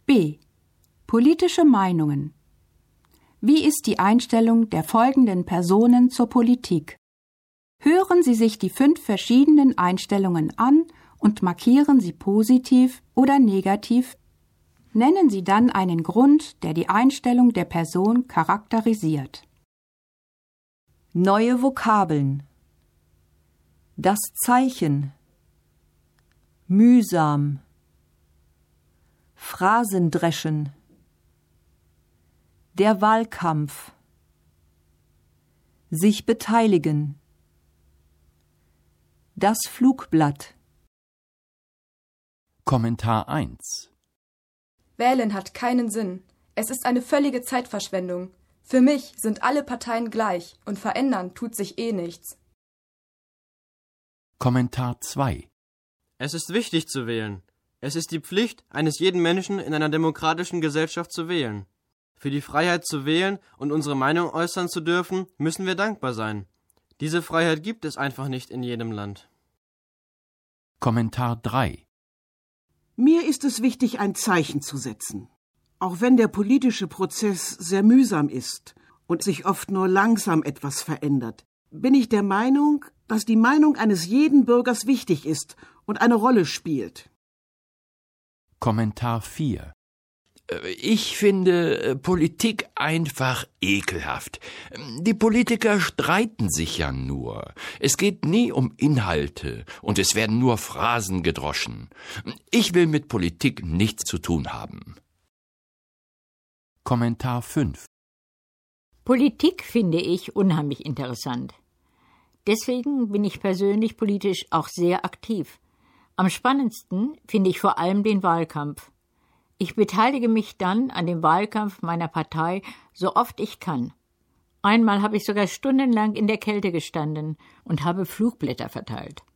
B. Politische Meinungen. Wie ist die Einstellung der folgenden Personen zur Politik? Hören Sie sich die 5 verschiedenen Einstellungen an und markieren Sie positiv oder negativ. Nennen Sie dann einen Grund, der die Einstellung der Person charakterisiert. Neue Vokabeln. Das Zeichen. Mühsam. Phrasendreschen. Der Wahlkampf. Sich beteiligen. Das Flugblatt. Kommentar 1. Wählen hat keinen Sinn. Es ist eine völlige Zeitverschwendung. Für mich sind alle Parteien gleich und verändern tut sich eh nichts. Kommentar 2. Es ist wichtig zu wählen. Es ist die Pflicht eines jeden Menschen in einer demokratischen Gesellschaft zu wählen. Für die Freiheit zu wählen und unsere Meinung äußern zu dürfen, müssen wir dankbar sein. Diese Freiheit gibt es einfach nicht in jedem Land. Kommentar 3. Mir ist es wichtig, ein Zeichen zu setzen. Auch wenn der politische Prozess sehr mühsam ist und sich oft nur langsam etwas verändert, bin ich der Meinung, dass die Meinung eines jeden Bürgers wichtig ist und eine Rolle spielt. Kommentar 4. Ich finde Politik einfach ekelhaft. Die Politiker streiten sich ja nur. Es geht nie um Inhalte und es werden nur Phrasen gedroschen. Ich will mit Politik nichts zu tun haben. Kommentar 5. Politik finde ich unheimlich interessant. Deswegen bin ich persönlich politisch auch sehr aktiv. Am spannendsten finde ich vor allem den Wahlkampf. Ich beteilige mich dann an dem Wahlkampf meiner Partei, so oft ich kann. Einmal habe ich sogar stundenlang in der Kälte gestanden und habe Flugblätter verteilt.